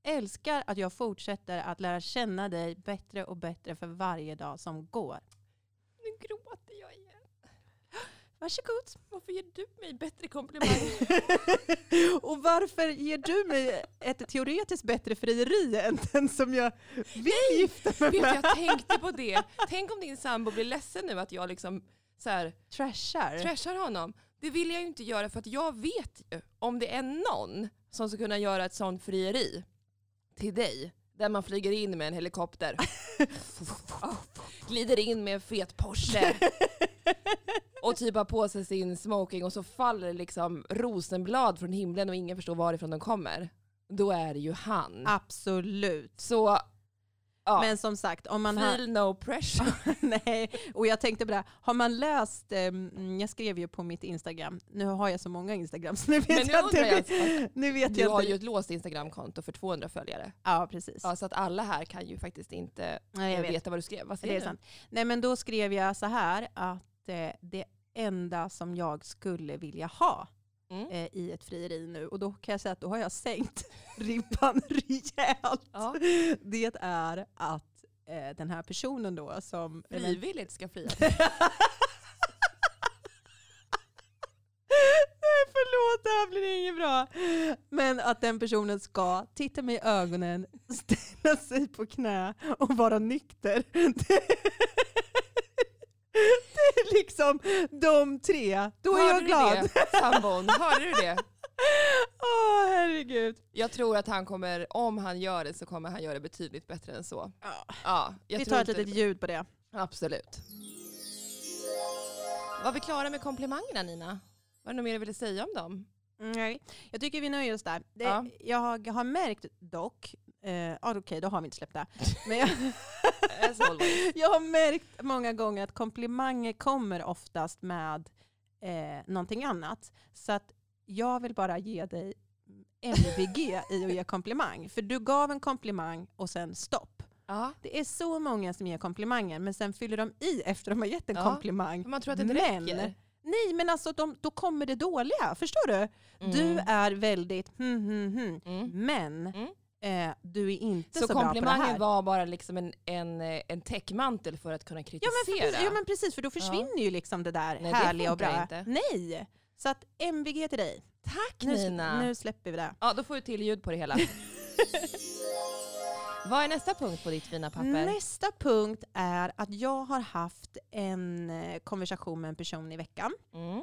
älskar att jag fortsätter att lära känna dig bättre och bättre för varje dag som går. Nu gråter jag igen. Varsågod. Varför ger du mig bättre komplimanger? Och varför ger du mig ett teoretiskt bättre frieri än den som jag vill gifta mig Vet med? jag tänkte på det. Tänk om din sambo blir ledsen nu att jag liksom så här, Trashar. trashar honom. Det vill jag ju inte göra för att jag vet ju om det är någon som ska kunna göra ett sånt frieri till dig. Där man flyger in med en helikopter. Glider in med en fet Porsche. Och typ har på sig sin smoking och så faller liksom rosenblad från himlen och ingen förstår varifrån de kommer. Då är det ju han. Absolut. Så ja. Men som sagt, om man Feel har... no pressure. Nej, och jag tänkte på det här. Har man läst, um, jag skrev ju på mitt Instagram, nu har jag så många Instagram så nu vet Men nu jag undrar inte. jag alltså, nu vet du jag har inte. ju ett låst Instagramkonto för tvåhundra följare. Ja, precis. Ja, så att alla här kan ju faktiskt inte Nej, jag vet. veta vad du skrev. Vad Det säger är du? sant. Nej, men då skrev jag så här att eh, det enda som jag skulle vilja ha Mm. eh, i ett frieri nu, och då kan jag säga att då har jag sänkt ribban rejält. Ja. Det är att eh, den här personen då som... Frivilligt ska fria. Nej, förlåt, det här blir inget bra. Men att den personen ska titta mig i ögonen, ställa sig på knä och vara nykter. Det, det är liksom de tre. Då är Hörde jag du glad. det, sambon? Hörde du det? Åh, herregud. Jag tror att han kommer, om han gör det så kommer han göra det betydligt bättre än så. Ja. Ja, jag Vi tror tar ett inte litet det. ljud på det. Absolut. Var vi klara med komplimangerna, Nina? Var det något mer du ville säga om dem? Nej, jag tycker vi nöjer oss där. Det, Ja. Jag har märkt dock, eh, ja, okej, okay, då har vi inte släppt det. Men jag, As always. jag har märkt många gånger att komplimanger kommer oftast med eh, någonting annat. Så att jag vill bara ge dig M V G i att ge komplimang. För du gav en komplimang och sen stopp. Ja. Det är så många som ger komplimanger, men sen fyller de i efter de har gett en Ja, komplimang. Man tror att det inte Men- räcker. Nej, men alltså de, då kommer det dåliga. Förstår du? Mm. Du är väldigt hmm, hmm, hmm. Mm. Men Mm. eh, du är inte så, Så bra på det komplimangen här. var bara liksom en, en, en täckmantel för att kunna Ja kritisera. men, för, ja men precis, för då försvinner ju liksom det där Nej, det härliga och funkar bra. inte. Nej, så att M V G till dig. Tack Nu, Nina! nu släpper vi det. Ja, då får du till ljud på det hela. Vad är nästa punkt på ditt fina papper? Nästa punkt är att jag har haft en eh, konversation med en person i veckan Mm.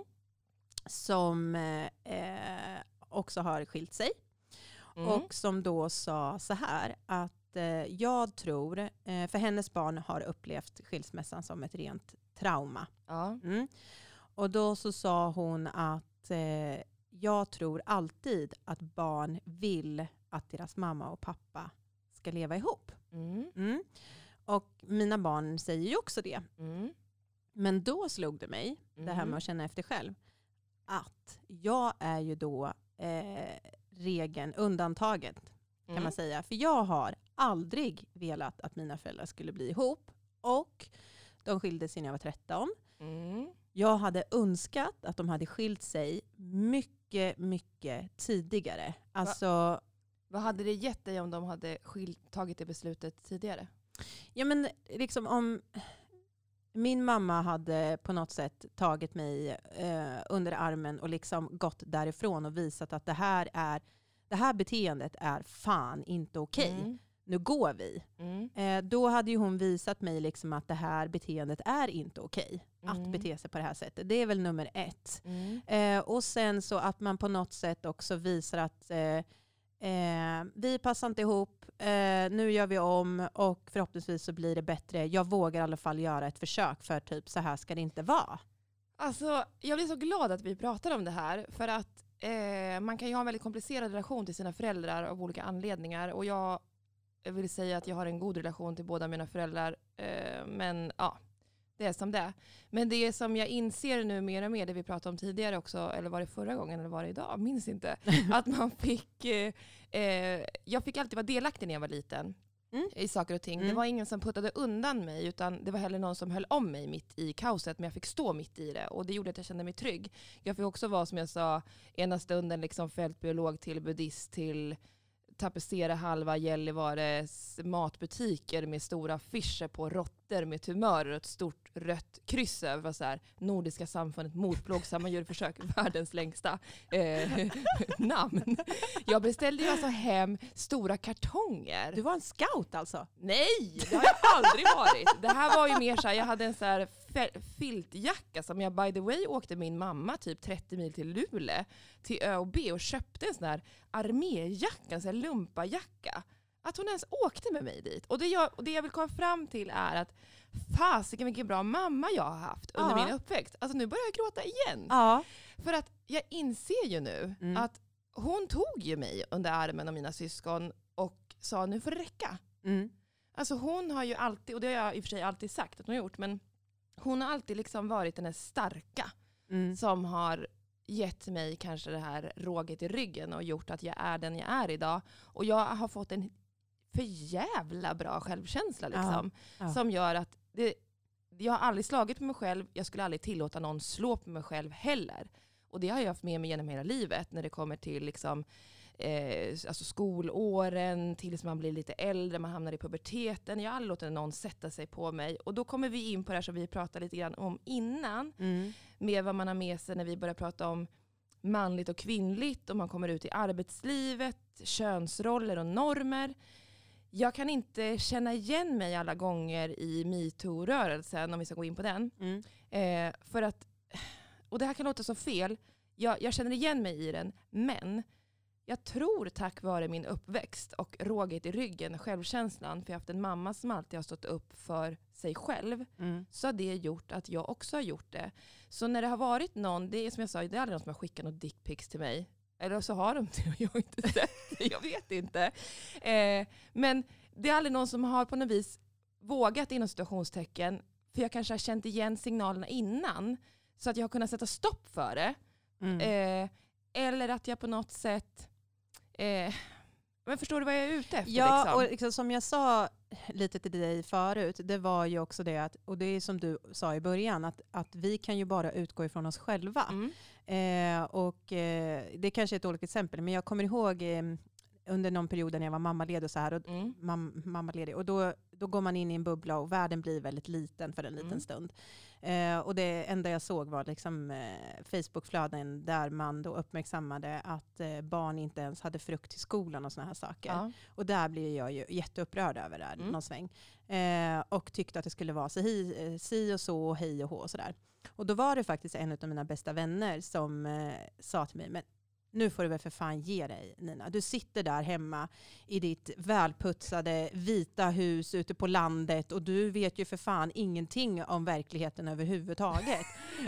som eh, också har skilt sig. Mm. Och som då sa så här att eh, jag tror, eh, för hennes barn har upplevt skilsmässan som ett rent trauma. Ja. Mm. Och då så sa hon att eh, jag tror alltid att barn vill att deras mamma och pappa ska leva ihop. Mm. Mm. Och mina barn säger ju också det. Mm. Men då slog det mig, det här med att känna efter själv, att jag är ju då eh, regeln, undantaget kan Mm. man säga. För jag har aldrig velat att mina föräldrar skulle bli ihop. Och de skilde sig när jag var tretton. Mm. Jag hade önskat att de hade skilt sig mycket, mycket tidigare. Alltså, Vad hade det gett dig om de hade skilt, tagit det beslutet tidigare? ja men liksom om min mamma hade på något sätt tagit mig eh, under armen och liksom gått därifrån och visat att det här är det här beteendet är fan inte okej. Mm. Nu går vi. Mm. Eh, då hade ju hon visat mig liksom att det här beteendet är inte okej. Att Mm. bete sig på det här sättet. Det är väl nummer ett. Mm. Eh, och sen så att man på något sätt också visar att eh, eh, vi passar inte ihop, eh, nu gör vi om och förhoppningsvis så blir det bättre. Jag vågar i alla fall göra ett försök för typ så här ska det inte vara. Alltså, jag blir så glad att vi pratar om det här. För att eh, man kan ju ha en väldigt komplicerad relation till sina föräldrar av olika anledningar. Och jag vill säga att jag har en god relation till båda mina föräldrar. Eh, men ja, det är som det är. Men det som jag inser nu mer och mer, det vi pratade om tidigare också, eller var det förra gången eller var det idag, minns inte. Att man fick, eh, eh, jag fick alltid vara delaktig när jag var liten. Mm. I saker och ting. Mm. Det var ingen som puttade undan mig, utan det var heller någon som höll om mig mitt i kaoset, men jag fick stå mitt i det och det gjorde att jag kände mig trygg. Jag fick också vara, som jag sa, ena stunden liksom fältbiolog till buddhist till tapetsera halva Gällivares matbutiker med stora affischer på råttor med tumörer och ett stort rött kryss över så här, Nordiska samfundet mot plågsamma djurförsök, världens längsta eh, namn. Jag beställde ju alltså hem stora kartonger. Du var en scout alltså? Nej, det har jag aldrig varit. Det här var ju mer så här, jag hade en så här filtjacka som jag by the way åkte min mamma typ trettio mil till Luleå till Ö och B och köpte en sån här arméjacka, en sån här lumpajacka. Att hon ens åkte med mig dit. Och det jag, och det jag vill komma fram till är att fasiken vilken bra mamma jag har haft under Ja. min uppväxt. Alltså nu börjar jag gråta igen. Ja. För att jag inser ju nu Mm. att hon tog ju mig under armen och mina syskon och sa nu får det räcka. Mm. Alltså hon har ju alltid, och det har jag i och för sig alltid sagt att hon har gjort, men hon har alltid liksom varit den här starka Mm. som har gett mig kanske det här råget i ryggen och gjort att jag är den jag är idag. Och jag har fått en för jävla bra självkänsla liksom, Ja, ja. som gör att det, jag har aldrig slagit på mig själv, jag skulle aldrig tillåta någon slå på mig själv heller. Och det har jag haft med mig genom hela livet när det kommer till liksom, eh, alltså skolåren, tills man blir lite äldre, man hamnar i puberteten. Jag har aldrig låtit någon sätta sig på mig. Och då kommer vi in på det här som vi pratade lite grann om innan, Mm. med vad man har med sig när vi börjar prata om manligt och kvinnligt och man kommer ut i arbetslivet, könsroller och normer. Jag kan inte känna igen mig alla gånger i MeToo-rörelsen, om vi ska gå in på den. Mm. Eh, för att, och det här kan låta så fel, jag, jag känner igen mig i den, men jag tror tack vare min uppväxt och råget i ryggen, självkänslan, för jag har haft en mamma som alltid har stått upp för sig själv, Mm. så har det gjort att jag också har gjort det. Så när det har varit någon, det är som jag sa, det är aldrig någon som har skickat något dickpics till mig. Eller så har de det och jag har inte sett det, jag vet inte. Eh, men det är aldrig någon som har på något vis vågat inom situationstecken, för jag kanske har känt igen signalerna innan, så att jag har kunnat sätta stopp för det. Mm. Eh, eller att jag på något sätt... Eh, men förstår du vad jag är ute efter? Ja, liksom? och liksom, som jag sa lite till dig förut, det var ju också det att, och det är som du sa i början, att, att vi kan ju bara utgå ifrån oss själva. Mm. Eh, och eh, det kanske är ett dåligt exempel, men jag kommer ihåg eh, under någon period när jag var mammaledig och så här, och, Mm. mam, mammaledig, och då, då går man in i en bubbla och världen blir väldigt liten för en liten Mm. stund. Eh, och det enda jag såg var liksom eh, Facebookflöden där man då uppmärksammade att eh, barn inte ens hade frukt till skolan och såna här saker. Ja. Och där blev jag ju jätteupprörd över det här, Mm. någon sväng. Eh, och tyckte att det skulle vara så hi, eh, si och så och hej och hå och sådär. Och då var det faktiskt en av mina bästa vänner som eh, sa till mig, men nu får du väl för fan ge dig, Nina. Du sitter där hemma i ditt välputsade vita hus ute på landet och du vet ju för fan ingenting om verkligheten överhuvudtaget.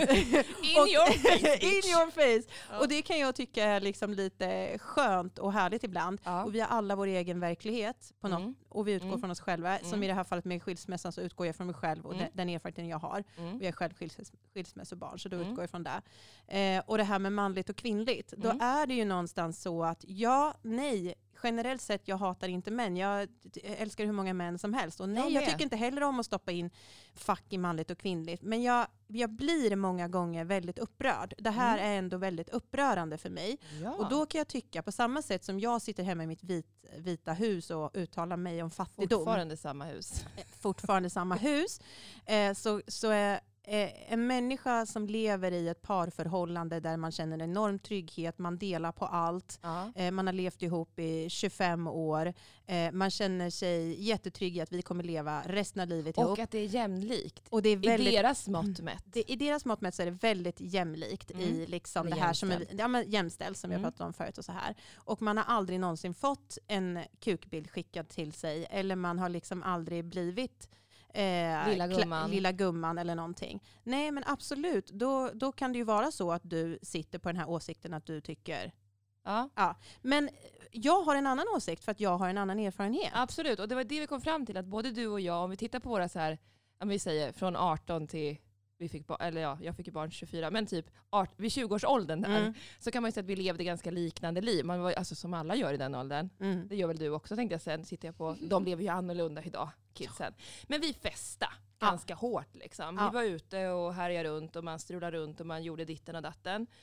In Och- your face, In bitch. your face. Ja. Och det kan jag tycka är liksom lite skönt och härligt ibland. Ja. Och vi har alla vår egen verklighet på något, Mm. och vi utgår Mm. från oss själva. Som Mm. i det här fallet med skilsmässan så utgår jag från mig själv och Mm. den, den erfarenheten jag har. Mm. Och jag är själv skils, skilsmässobarn, så då Mm. utgår jag från det. Eh, och det här med manligt och kvinnligt, då Mm. är det ju någonstans så att ja, nej, generellt sett jag hatar inte män. Jag älskar hur många män som helst. Och nej, Jag jag, med. tycker inte heller om att stoppa in fack i manligt och kvinnligt. Men jag, jag blir många gånger väldigt upprörd. Det här Mm. är ändå väldigt upprörande för mig. Ja. Och då kan jag tycka, på samma sätt som jag sitter hemma i mitt vit, vita hus och uttalar mig om fattigdom, fortfarande samma hus. fortfarande samma hus, eh, så, så är eh, en människa som lever i ett parförhållande där man känner enorm trygghet, man delar på allt, Ja. eh, man har levt ihop i tjugofem år, eh, man känner sig jättetrygg i att vi kommer leva resten av livet ihop. Och att det är jämlikt. Och det är I väldigt, deras mått mätt. det, I deras mått mätt så är det väldigt jämlikt Mm. i liksom Eller det här som är jämställt. ja, men jämställt som Mm. jag pratade om förut och så här. Och man har aldrig någonsin fått en kukbild skickad till sig, eller man har liksom aldrig blivit eh, Lilla kla- gumman. lilla gumman eller någonting. Nej, men absolut. Då, då kan det ju vara så att du sitter på den här åsikten att du tycker... Ja. Men jag har en annan åsikt för att jag har en annan erfarenhet. Absolut, och det var det vi kom fram till, att både du och jag, om vi tittar på våra så här, om vi säger från arton till, vi fick barn, eller ja, jag fick ju barn tjugofyra, men typ art, vid tjugo-årsåldern där, Mm. så kan man ju säga att vi levde ganska liknande liv. Man var, alltså som alla gör i den åldern. Mm. Det gör väl du också, tänkte jag sen, sitter jag på. De lever ju annorlunda idag, kidsen. Men vi festa Ja. ganska hårt liksom. Ja. Vi var ute och härjade runt och man strulade runt och man gjorde ditten och datten.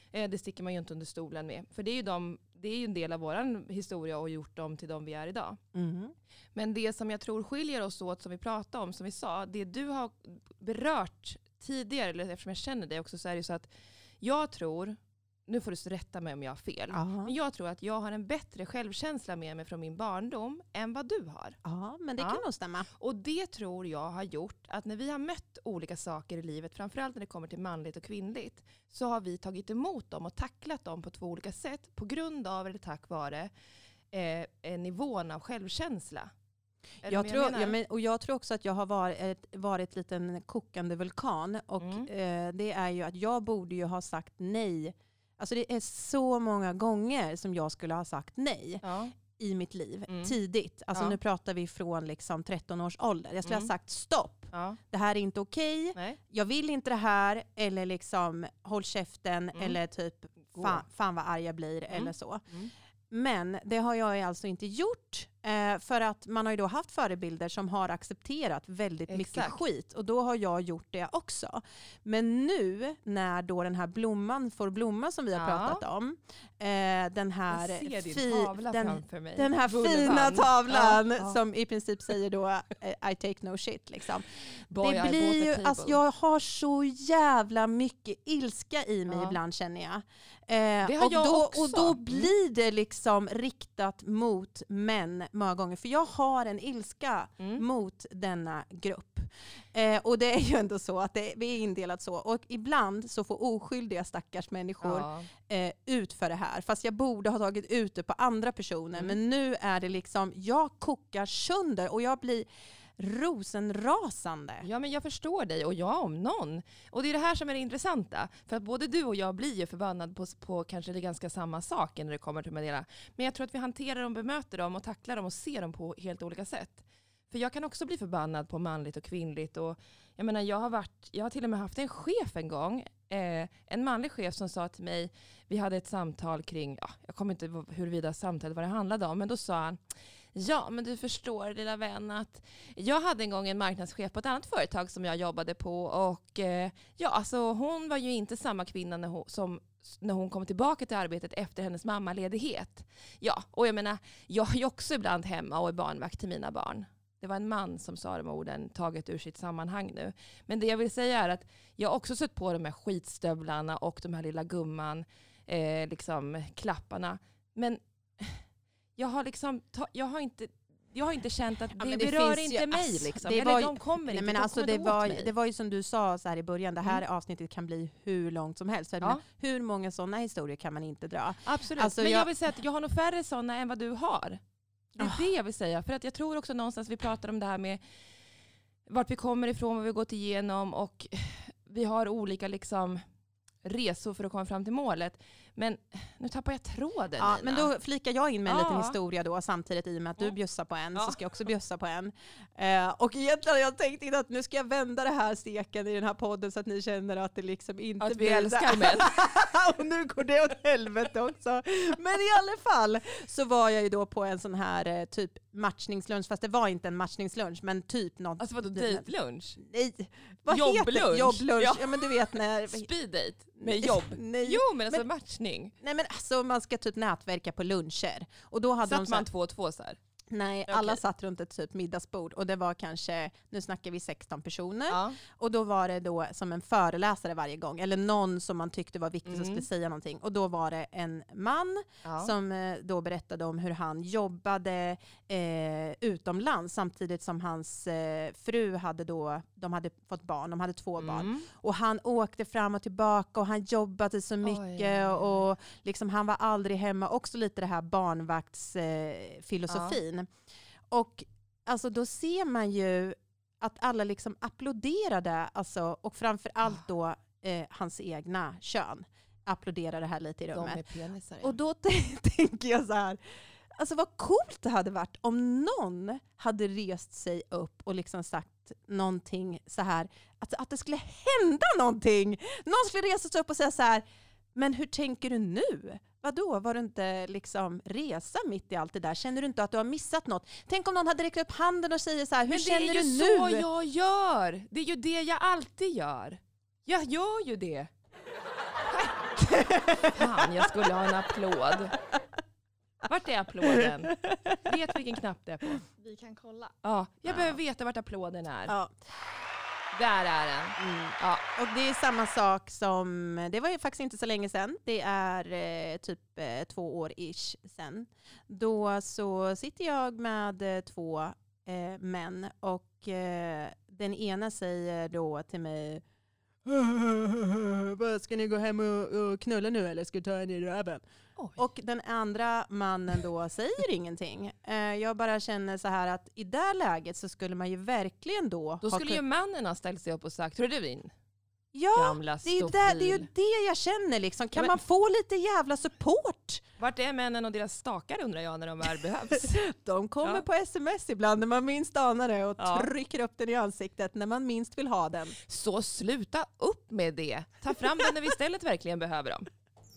Eh, det sticker man ju inte under stolen med. För det är ju, de, det är ju en del av vår historia och gjort dem till de vi är idag. Mm. Men det som jag tror skiljer oss åt, som vi pratade om, som vi sa, det du har berört tidigare, eller eftersom jag känner dig också, så är det så att jag tror, nu får du rätta mig om jag har fel, Ja. men jag tror att jag har en bättre självkänsla med mig från min barndom än vad du har. Ja, men det Ja. kan nog stämma. Och det tror jag har gjort att när vi har mött olika saker i livet, framförallt när det kommer till manligt och kvinnligt, så har vi tagit emot dem och tacklat dem på två olika sätt på grund av eller tack vare eh, nivån av självkänsla. Är Jag det tror, vad jag ja, menar? men, och jag tror också att jag har varit, varit liten kokande vulkan. Och Mm. eh, det är ju att jag borde ju ha sagt nej. Alltså det är så många gånger som jag skulle ha sagt nej Ja. i mitt liv. Mm. Tidigt. Alltså Ja. nu pratar vi från liksom tretton års ålder. Jag skulle Mm. ha sagt stopp. Ja. Det här är inte okej. Nej. Jag vill inte det här. Eller liksom håll käften. Mm. Eller typ Gå. fan, fan vad arg jag blir. Mm. Eller så. Mm. Men det har jag alltså inte gjort. Eh, för att man har ju då haft förebilder som har accepterat väldigt mycket Exakt. skit. Och då har jag gjort det också. Men nu när då den här blomman får blomma som vi har Ja. pratat om. Eh, den här, Jag ser din fi- tavla den, framför mig. den här Bulvan. fina tavlan Ja, ja. som i princip säger då eh, I take no shit. Liksom. Boy, det I blir bought a ju, table. alltså jag har så jävla mycket ilska i mig Ja. ibland känner jag. Eh, Det har och, jag då, också. och då Mm. blir det liksom riktat mot män många gånger. För jag har en ilska Mm. mot denna grupp. Eh, och det är ju ändå så att det, vi är indelat så. Och ibland så får oskyldiga stackars människor Ja. eh, ut för det här. Fast jag borde ha tagit ut det på andra personer. Mm. Men nu är det liksom, jag kokar sönder och jag blir rosenrasande. Ja, men jag förstår dig och jag om någon. Och det är det här som är det intressanta. För att både du och jag blir ju förbannad på, på kanske det ganska samma saker när det kommer till Medela. Men jag tror att vi hanterar dem, bemöter dem och tacklar dem och ser dem på helt olika sätt. För jag kan också bli förbannad på manligt och kvinnligt. Och jag menar, jag har, varit, jag har till och med haft en chef en gång. Eh, en manlig chef som sa till mig, vi hade ett samtal kring, ja, jag kommer inte ihåg huruvida samtalet vad det handlade om. Men då sa han, ja, men du förstår lilla vän att jag hade en gång en marknadschef på ett annat företag som jag jobbade på och eh, ja, alltså hon var ju inte samma kvinna när hon, som när hon kom tillbaka till arbetet efter hennes mammaledighet. Ja, och jag menar, jag är ju också ibland hemma och är barnvakt till mina barn. Det var en man som sa de orden, taget ur sitt sammanhang nu. Men det jag vill säga är att jag har också sett på de här skitstövlarna och de här lilla gumman, eh, liksom klapparna. Men jag har liksom, ta, jag har inte, jag har inte känt att Ja, det, men det berör finns inte ju- mig. alltså, Liksom. det Eller var ju- de kommer Nej, inte, men de alltså kommer det, inte åt var, mig. det var ju som du sa så här i början, det här Mm. avsnittet kan bli hur långt som helst. Jag Ja. menar, hur många sådana historier kan man inte dra? Absolut, Alltså, men jag... jag- vill säga att jag har nog färre sådana än vad du har. Det är Ah. det jag vill säga. För att jag tror också någonstans vi pratar om det här med vart vi kommer ifrån, vad vi har gått igenom och vi har olika liksom resor för att komma fram till målet. Men nu tappar jag tråden, Ja, Nina. men då flikar jag in med en Ja. liten historia då samtidigt i och med att du Ja. bjussar på en Ja. så ska jag också bjussa på en. Eh, och egentligen har jag tänkt in att nu ska jag vända det här steken i den här podden så att ni känner att det liksom inte Att vi blir älskar män. och nu går det åt helvete också. Men i alla fall så var jag ju då på en sån här eh, typ matchningslunch, fast det var inte en matchningslunch men typ något. Alltså vadå, dejtlunch? Nej, vad Jobblunch. heter det? Jobblunch. Ja. Ja. men du vet när... Speed date med jobb? Nej. Jo, men alltså matchning. Nej men alltså man ska typ nätverka på luncher. Och då hade de Satt så här, man två och två så här? nej, Okej. alla satt runt ett typ middagsbord och det var kanske, nu snackar vi sexton personer. Ja. Och då var det då som en föreläsare varje gång, eller någon som man tyckte var viktigt Mm. och skulle säga någonting. Och då var det en man Ja. som eh, då berättade om hur han jobbade eh, utomlands samtidigt som hans eh, fru hade då, de hade fått barn, de hade två barn. Mm. Och han åkte fram och tillbaka och han jobbade så mycket oj, oj. och liksom han var aldrig hemma. Också lite det här barnvaktsfilosofin. Eh, filosofin. Och alltså då ser man ju att alla liksom applåderade, alltså, och framför allt då eh, hans egna kön applåderade det här lite i De rummet. med penisar. Ja. Och då t- tänker jag så här, alltså vad coolt det hade varit om någon hade rest sig upp och liksom sagt någonting så här, att, att det skulle hända någonting. Någon skulle resa sig upp och säga så här, men hur tänker du nu? Vadå, var du inte liksom resa mitt i allt det där? Känner du inte att du har missat något? Tänk om någon hade räckt upp handen och säger så här, hur Men känner det är du ju nu? så jag gör. Det är ju det jag alltid gör. Jag gör ju det. Fan, jag skulle ha en applåd. Vart är applåden? Vet vilken knapp det är på? Vi kan kolla. Ja, jag Ja. behöver veta vart applåden är. Ja. Där är den. Mm. Ja. Och det är samma sak som, det var ju faktiskt inte så länge sedan, det är eh, typ eh, två år ish sedan. Då så sitter jag med eh, två eh, män och eh, den ena säger då till mig, vad ska ni gå hem och, och knulla nu eller ska du ta en i röven? Oj. Och den andra mannen då säger ingenting. Eh, jag bara känner så här att i det läget så skulle man ju verkligen då... Då ha skulle kun- ju mannen ha ställt sig upp och sagt, tror du din Ja, gamla det är, ju stofil? det, det är ju det jag känner liksom. Kan Men- man få lite jävla support? Vart är männen och deras stakar undrar jag när de väl behövs? De kommer Ja. på sms ibland när man minst anar det och Ja. trycker upp den i ansiktet när man minst vill ha den. Så sluta upp med det. Ta fram den när vi istället verkligen behöver dem.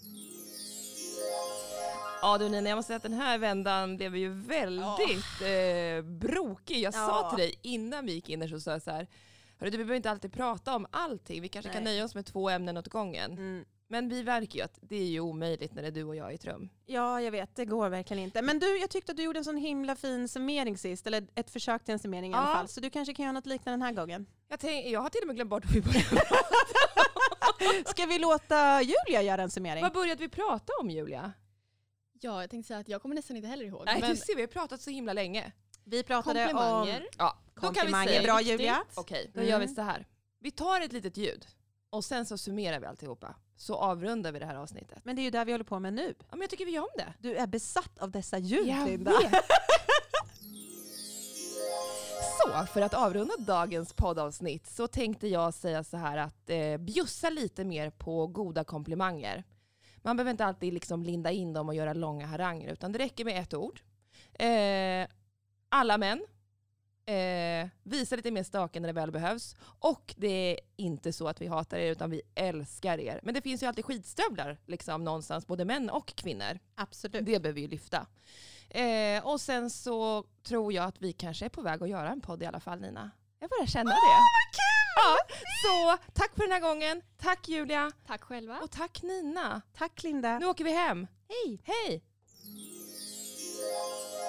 Ja du Nina, jag måste säga att den här vändan blev ju väldigt eh, brokig. Jag sa Ja. till dig innan vi gick in där så sa jag så här, hörru, du behöver inte alltid prata om allting. Vi kanske kan Nej. nöja oss med två ämnen åt gången. Mm. Men vi verkar ju att det är ju omöjligt när det är du och jag i ett rum. Ja, jag vet. Det går verkligen inte. Men du, jag tyckte att du gjorde en sån himla fin summering sist. Eller ett försök till en summering i alla Ja. fall. Så du kanske kan göra något liknande den här gången. Jag, tänk, jag har till och med glömt bort hur vi började. Ska vi låta Julia göra en summering? Vad började vi prata om, Julia? Ja, jag tänkte säga att jag kommer nästan inte heller ihåg. Nej, men du ser, vi har pratat så himla länge. Vi pratade komplimanger. om Ja, då kan vi komplimanger. säga Bra riktigt. Julia. Okej, då Mm. gör vi så här. Vi tar ett litet ljud och sen så summerar vi alltihopa. Så avrundar vi det här avsnittet. Men det är ju där vi håller på med nu. Ja, men jag tycker vi gör om det. Du är besatt av dessa ljud, Jag Linda. vet. Så, för att avrunda dagens poddavsnitt så tänkte jag säga så här att eh, bjussa lite mer på goda komplimanger. Man behöver inte alltid liksom linda in dem och göra långa haranger, utan det räcker med ett ord. Eh, alla män. Eh, visa lite mer staken när det väl behövs. Och det är inte så att vi hatar er, utan vi älskar er. Men det finns ju alltid skitstövlar liksom, någonstans, både män och kvinnor. Absolut. Det behöver vi ju lyfta. Eh, och sen så tror jag att vi kanske är på väg att göra en podd i alla fall, Nina. Jag bara känna det. vad kul! Ja, så tack för den här gången. Tack Julia. tack själva. Och tack Nina. Tack Linda. Nu åker vi hem. Hej! Hej!